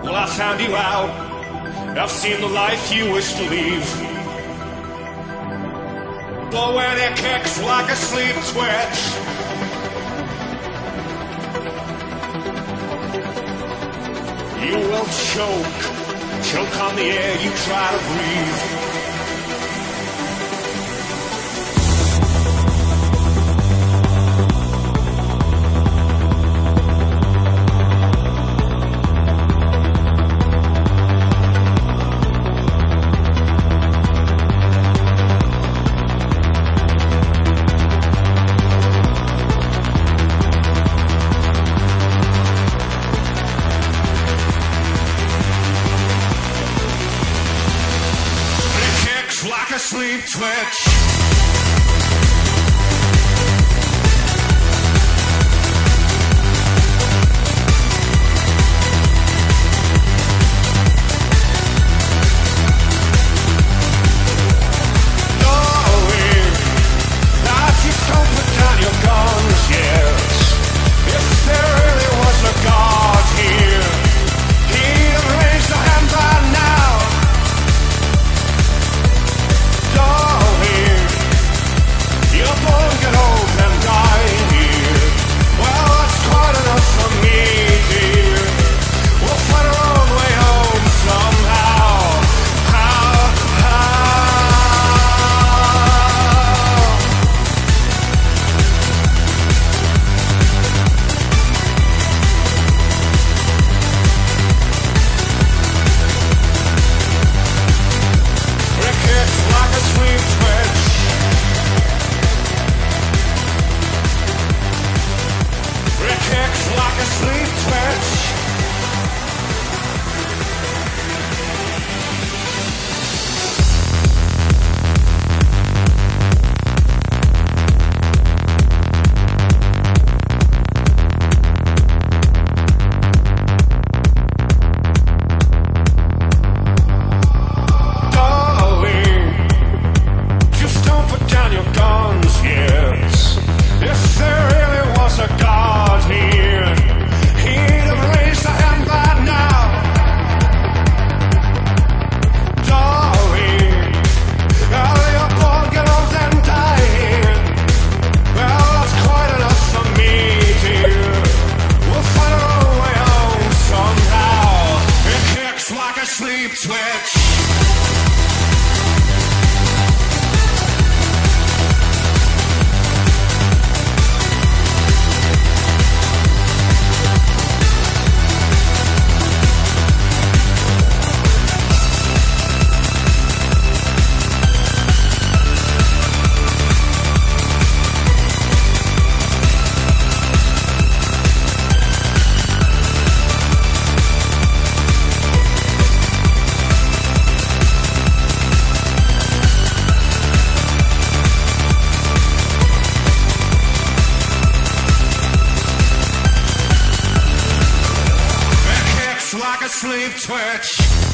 Well, I found you out. I've seen the life you wish to leave. Blowing your kicks like a sleep twitch. You will choke on the air you try to breathe. Like a sleep twitch. Like a sleep twitch. Darling, just don't put down your guns yet. If there really was a God here, he'd have raised a hand by now. Darling, are you born, get old and die here? Well, that's quite enough for me, dear. We'll find our own way home somehow. It kicks like a sleep twitch. Like a sleep twitch.